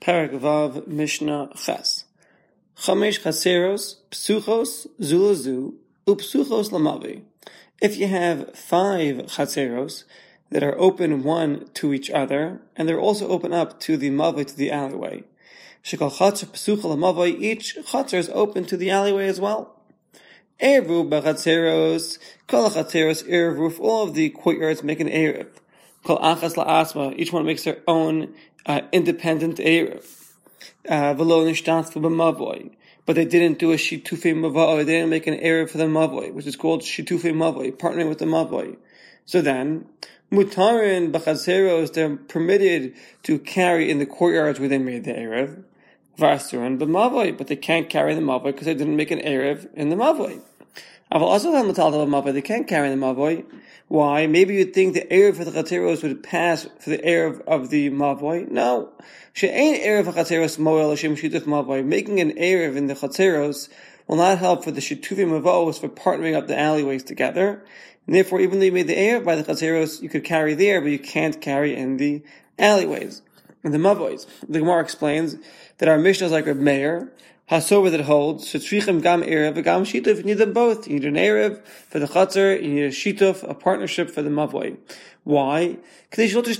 Perek Vav Mishnah Ches. Chamesh Chaseros, Psuchos, Zulazu, Upsuchos Lamavi. If you have 5 Chaseros that are open one to each other, and they're also open up to the Mavi, to the alleyway, Shekal Chatzer Psucha Lamavi, each Chatzer is open to the alleyway as well. Erevu B'Chatzeros, Kol Chatzeros Erevu, all of the courtyards make an Erev. Kol Achas La'asma, each one makes their own independent Erev. V'lo Nishtatfu B'Mavoi, but they didn't do a Shitufei Mavoi, they didn't make an Erev for the Mavoi, which is called Shitufei Mavoi, partnering with the Mavoi. So then, Mutarin B'Chatzeros, they're permitted to carry in the courtyards where they made the Erev. Varsuran B'Mavoi, but they can't carry the Mavoi because they didn't make an Erev in the Mavoi. They can't carry the Mavoi. Why? Maybe you'd think the Erev for the Chatzeros would pass for the Erev of the Mavoi. No. She'ain Erev Chatzeros Moel Hashem Shituf Mavoi. Making an Erev in the Chatzeros will not help for the Shitufim Mavos for partnering up the alleyways together. And therefore, even though you made the Erev by the Chatzeros, you could carry there, but you can't carry in the alleyways, in the Mavois. The Gemara explains that our Mishnah is like Reb Meir, Hasover that holds, Shetzrichem Gam Erev, Gam Shituf, you need them both. You need an Erev for the Chatzer, you need a Shituf, a partnership for the Mavoi. Why? In order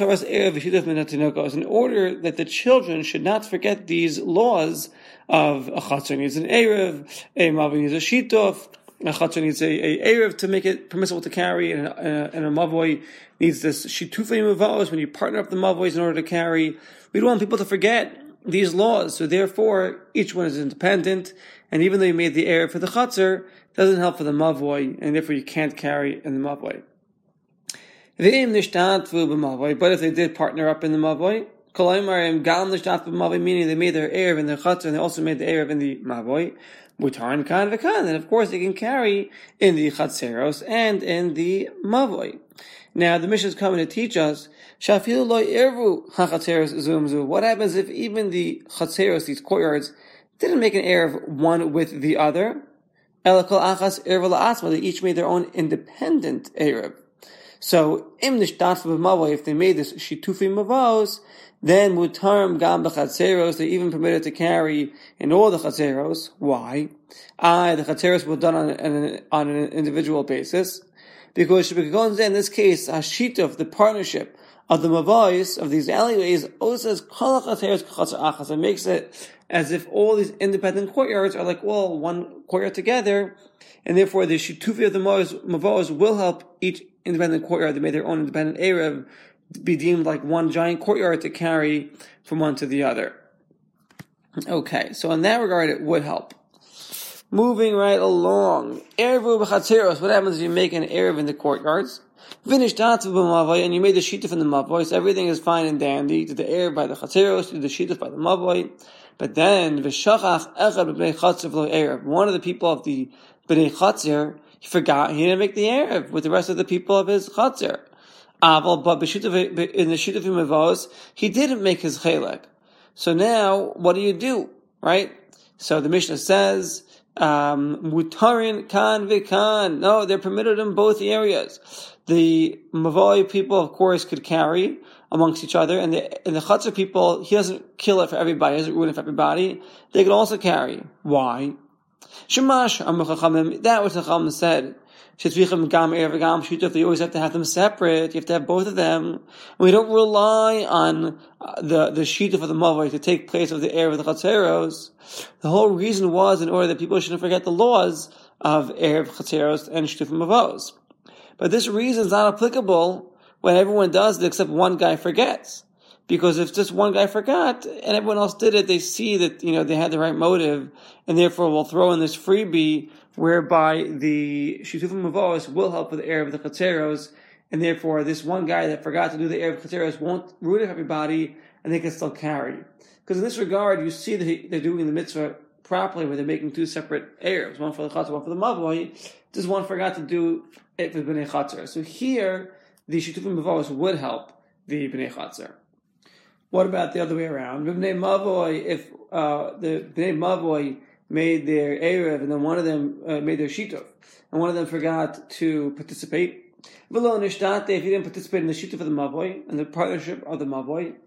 that the children should not forget these laws of a Chatzer needs an Erev, a Mavoi needs a Shituf, a Chatzer needs a Erev to make it permissible to carry, and a Mavoi needs this Shitufei Mavos, when you partner up the Mavois in order to carry. We don't want people to forget these laws, so therefore each one is independent, and even though you made the Erev for the Chatzer, it doesn't help for the Mavoi, and therefore you can't carry in the Mavoi. But if they did partner up in the Mavoi, meaning they made their Erev in their Chatzer, and they also made the Erev in the Mavoi, and of course they can carry in the Chatzeros and in the Mavoi. Now the Mishnah is coming to teach us, what happens if even the Chatzeros, these courtyards, didn't make an Erev one with the other? They each made their own independent Erev. So, if they made this Shitufi Mavos, then Mutarim Gam B'Chatzeros, they're even permitted to carry in all the Chatzeros. Why? The Chatzeros were done on an individual basis. Because in this case, Hashituf, the partnership of the Mavos, of these alleyways, also says, it makes it as if all these independent courtyards are like, well, one courtyard together, and therefore the Shitufi of the Mavos will help each independent courtyard. They made their own independent Erev be deemed like one giant courtyard to carry from one to the other. Okay, so in that regard, it would help. Moving right along. Erevu b'chatzeros. What happens if you make an Erev in the courtyards? Finish datzu b'mavoi, and you made the shituf in the mavoi, so everything is fine and dandy. Did the Erev by the chatzeros, did the shituf by the mavoi. But then, v'shachach echad b'bnei chatzer v'lo Erev. One of the people of the bnei chatzer, he forgot, he didn't make the Erev with the rest of the people of his chatzer. But in the shituf mavos, he didn't make his chelek. So now, what do? Right? So the Mishnah says, Mutarin kan v'kan. No, they're permitted in both areas. The Mavoi people, of course, could carry amongst each other, and the Chatzer people, he doesn't kill it for everybody, he doesn't ruin it for everybody. They could also carry. Why? Shemash, that was the Chacham said. They always have to have them separate. You have to have both of them. And we don't rely on the shituf of the Mavoi to take place of the Erev of the Chatzeros. The whole reason was in order that people shouldn't forget the laws of Erev Chatzeros and shituf Mavos. But this reason is not applicable when everyone does it except one guy forgets. Because if just one guy forgot and everyone else did it, they see that, they had the right motive, and therefore will throw in this freebie whereby the Shitufim Mavos will help with the Erev of the Chatzeros, and therefore this one guy that forgot to do the Erev of the Chatzeros won't ruin it for everybody, and they can still carry. Because in this regard, you see that they're doing the mitzvah properly, where they're making 2 separate Erevs, one for the Chatzer, one for the Mavoi. Just one forgot to do it for the Bnei Chatzer. So here, the Shitufim Mavos would help the Bnei Chatzer. What about the other way around? Bnei Mavoi, if the Bnei Mavoi made their Erev, and then one of them made their Shituf, and one of them forgot to participate, if he didn't participate in the Shituf of the Mavoi, and the partnership of the Mavoi,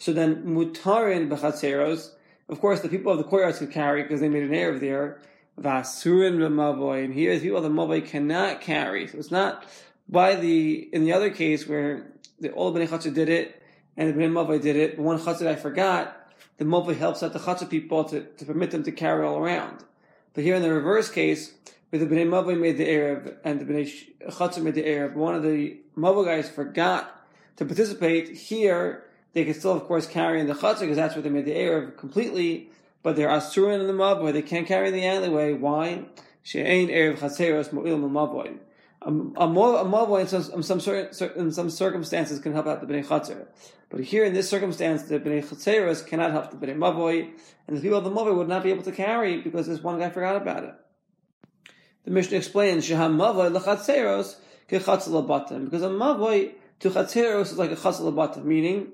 So then mutarin b'chatzeros. Of course, the people of the courtyards could carry because they made an erev there. Vasurin b'mavoy, and here the people of the mavoy cannot carry. So it's not in the other case where all the bnei chatzar did it and the bnei mavoy did it. But one chatzar I forgot. The mavoy helps out the chatzar people to permit them to carry all around. But here in the reverse case, where the bnei mavoy made the erev and the bnei chatzar made the erev, one of the mavoy guys forgot to participate. Here they can still, of course, carry in the chatzar because that's where they made the erev completely. But they're asurin in the mavoy; they can't carry in the alleyway. Why? She'ein erev chatzeros mo'ilim mavoy. A mavoy in some circumstances can help out the bnei chatzar, but here in this circumstance, the bnei chatzeros cannot help the bnei mavoy, and the people of the mavoy would not be able to carry because this one guy forgot about it. The Mishnah explains sheham mavoy lechatzeros kechatzel labatim, because a mavoy to chatzeros is like a chatzel labatim, meaning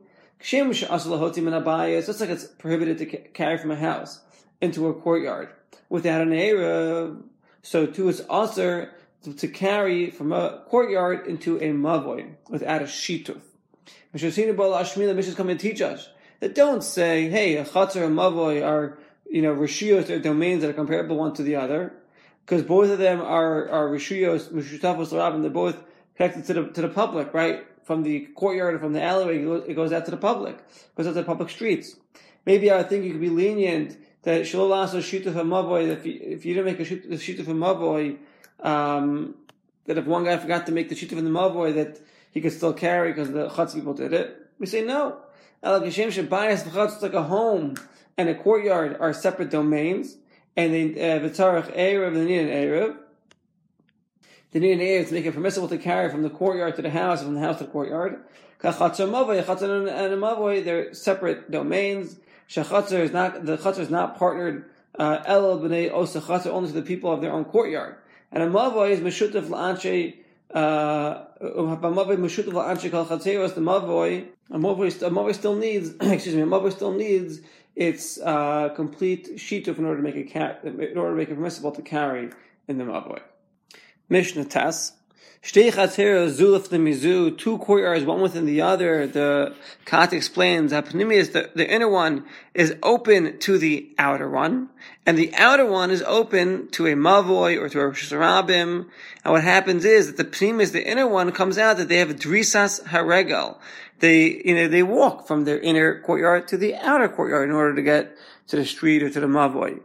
just like it's prohibited to carry from a house into a courtyard without an erev, so too it's also to carry from a courtyard into a mavoy without a shituf. The Mishnah is coming to teach us that don't say, hey, a chatzar and mavoy are, rishiyos or domains that are comparable one to the other, because both of them are rishiyos, mishutafos l'rabim, they're both connected to the public, right? From the courtyard or from the alleyway, it goes out to the public. It goes out to the public streets. Maybe I think you could be lenient that shalol aso shituf mavoy, that if you didn't make a shituf mavoy, that if one guy forgot to make the shituf in the mavoy, that he could still carry because the chutz people did it. We say no. It's like a home and a courtyard are separate domains, and they v'tzarech erev, they need an erev. They need an erev to make it permissible to carry from the courtyard to the house, from the house to the courtyard. Chatzar and a mavoy, they're separate domains. The chatzar is not partnered el b'nei osa chatzar, only to the people of their own courtyard. And a mavoy is meshutav la'anshe meshutav la'anshe kal chatzeros. The mavoy still needs a mavoy still needs its complete shituf in order to make it permissible to carry in the mavoy. Mishnah Tes. Shtei chatzeros zulaf the mizu, two courtyards, one within the other. The Kat explains that the inner one is open to the outer one, and the outer one is open to a mavoy or to a Rosh Hashanah. And what happens is that the pnimis, the inner one, comes out that they have drisas haregel. They walk from their inner courtyard to the outer courtyard in order to get to the street or to the mavoy.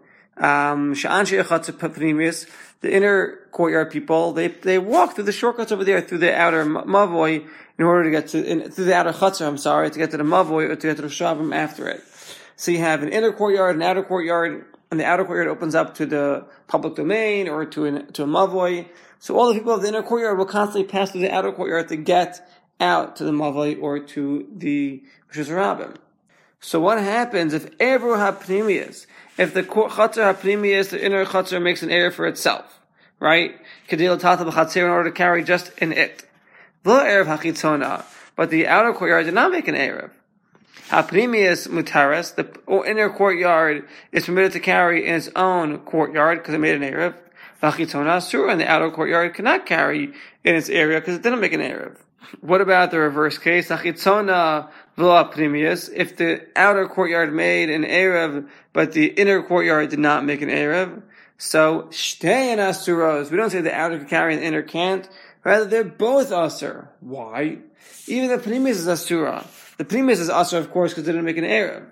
The inner courtyard people, they walk through the shortcuts over there, through the outer mavoy, in order to get through the outer chatzar, to get to the mavoy or to get to the shavim after it. So you have an inner courtyard, an outer courtyard, and the outer courtyard opens up to the public domain or to a mavoy. So all the people of the inner courtyard will constantly pass through the outer courtyard to get out to the mavoy or to the Rosh Hashanah. So what happens if Erev HaPnimius, if the chatzar HaPnimius, the inner chatzar, makes an erev for itself, right? Kedil Tata B'chatzir, in order to carry just in it. The Erev HaChitzona, but the outer courtyard did not make an erev. HaPnimius Mutaris, the inner courtyard is permitted to carry in its own courtyard because it made an erev. HaChitzona Asura, and the outer courtyard cannot carry in its area because it didn't make an erev. What about the reverse case? HaChitzona v'lo HaPnimius, if the outer courtyard made an erev, but the inner courtyard did not make an erev, so shtei asuros. We don't say the outer can carry and the inner can't. Rather, they're both asur. Why? Even the pnimis is asura. The pnimis is asur, of course, because they didn't make an erev.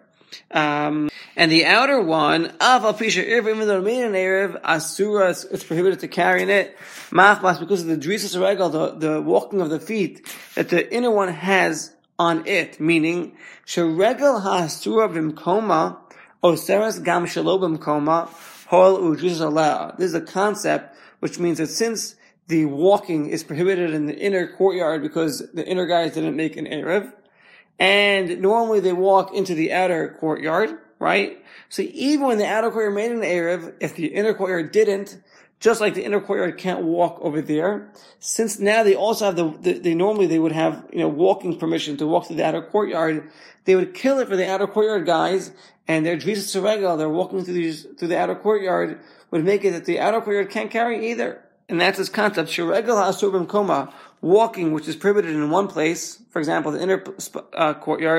And the outer one, av al pisha erev, even though it made an erev, asura, it's prohibited to carry in it. Machmas, because of the drisas regel, the walking of the feet that the inner one has on it, meaning sheregel ha'asura b'mkoma oseres gam shelo b'mkoma hol udrisas aleh. This is a concept which means that since the walking is prohibited in the inner courtyard because the inner guys didn't make an erev, and normally they walk into the outer courtyard, right? So even when the outer courtyard made an erev, if the inner courtyard didn't, just like the inner courtyard can't walk over there, since now they also have they normally would have, walking permission to walk through the outer courtyard, they would kill it for the outer courtyard guys, and their drisas seregel, they're walking through the outer courtyard, would make it that the outer courtyard can't carry either. And that's this concept, sheregel ha'asur b'mkoma, walking, which is prohibited in one place, for example, the inner courtyard,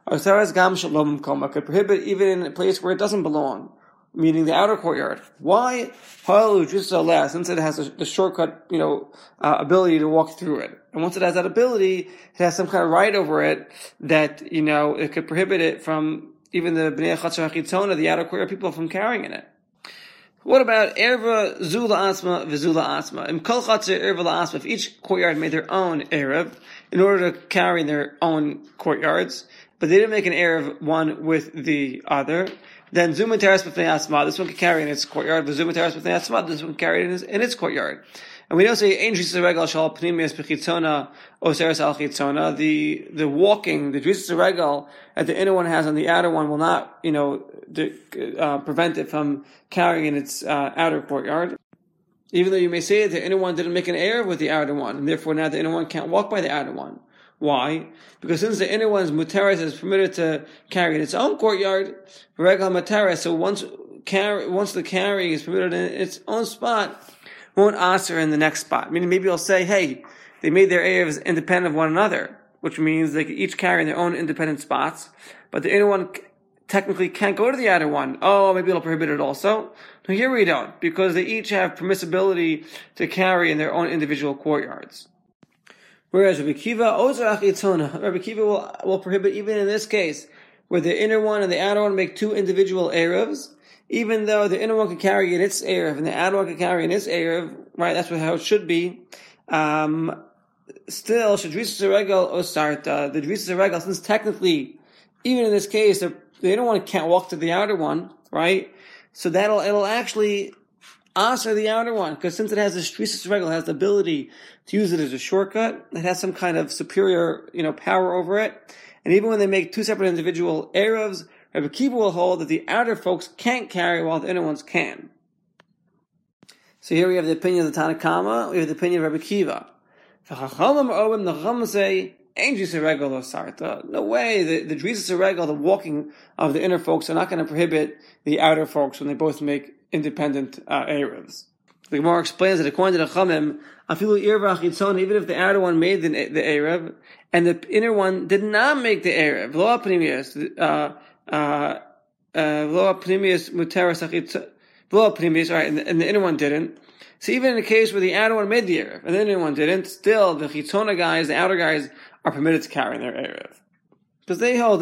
Osaras gam shalom koma could prohibit even in a place where it doesn't belong, meaning the outer courtyard. Why? Since it has the shortcut, ability to walk through it. And once it has that ability, it has some kind of right over it that, it could prohibit it from even the Bnei Chatzar HaChitzona, the outer courtyard people, from carrying in it. What about Erva Zula Asma Vizula Asma? In Kol Chatzar Erva La Asma, if each courtyard made their own Erev in order to carry in their own courtyards, but they didn't make an Erev one with the other, then Zuma Teres B'fnei Asma, this one can carry in its courtyard, but Zuma Teres B'fnei Asma, this one can carry in its courtyard. And we don't say Ein Drisas Regal Shal Pnimius B'chitzona Oseres Al Chitzona. The walking, the Drisas Regal that the inner one has on the outer one will not, prevent it from carrying in its outer courtyard. Even though you may say that the inner one didn't make an Erev with the outer one, and therefore now the inner one can't walk by the outer one. Why? Because since the inner one's Muteres is permitted to carry in its own courtyard, Regal Muteres, so once the carrying is permitted in its own spot, won't answer in the next spot. Meaning maybe you'll say, hey, they made their Erevs independent of one another, which means they can each carry in their own independent spots, but the inner one technically can't go to the outer one. Oh, maybe it'll prohibit it also. No, here we don't, because they each have permissibility to carry in their own individual courtyards. Whereas Rabbi Kiva will prohibit even in this case, where the inner one and the outer one make two individual Erevs, even though the inner one can carry in its Erev and the outer one can carry in its Erev, right? That's how it should be. Still, Shadrisas Regal Osarta, the Drisas Regal, since technically, even in this case, the inner one can't walk to the outer one, right? So it'll actually answer the outer one, because since it has this Drisas Regal, has the ability to use it as a shortcut, it has some kind of superior, power over it. And even when they make two separate individual Erevs, Rabbi Kiva will hold that the outer folks can't carry while the inner ones can. So here we have the opinion of the Tanna Kama, we have the opinion of Rabbi Kiva. The Chacham say, no way, the Drisas Regal, the walking of the inner folks, are not going to prohibit the outer folks when they both make independent Erevs. The Gemara explains that according to the Chachamim, even if the outer one made the Erev, and the inner one did not make the Erev, and the inner one didn't. So even in the case where the outer one made the Erev, and the inner one didn't, still the Chitzona guys, the outer guys, are permitted to carry their Erev. Because they hold,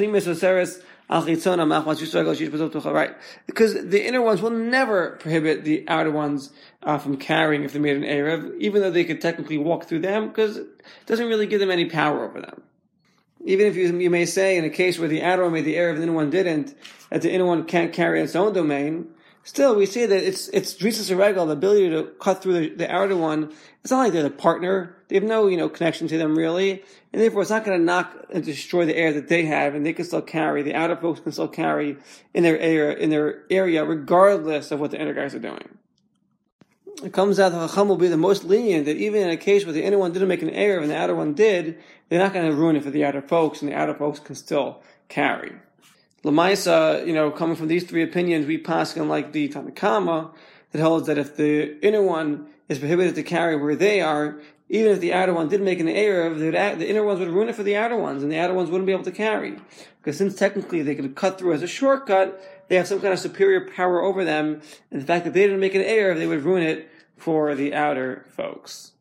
right? Because the inner ones will never prohibit the outer ones from carrying if they made an Erev, even though they could technically walk through them, because it doesn't really give them any power over them. Even if you may say in a case where the outer one made the Erev and the inner one didn't, that the inner one can't carry its own domain, still we say that it's Drisas Regal, the ability to cut through the outer one. It's not like they're the partner. They have no, connection to them really. And therefore it's not going to knock and destroy the air that they have, and they can still carry, the outer folks can still carry in their area, regardless of what the inner guys are doing. It comes out that Chacham will be the most lenient, that even in a case where the inner one didn't make an error and the outer one did, they're not going to ruin it for the outer folks, and the outer folks can still carry. Lamaisa, coming from these three opinions, we pass on like the Tanna Kama, that holds that if the inner one is prohibited to carry where they are, even if the outer one did make an error, the inner ones would ruin it for the outer ones, and the outer ones wouldn't be able to carry. Because since technically they could cut through as a shortcut, they have some kind of superior power over them, and the fact that they didn't make an error, they would ruin it for the outer folks.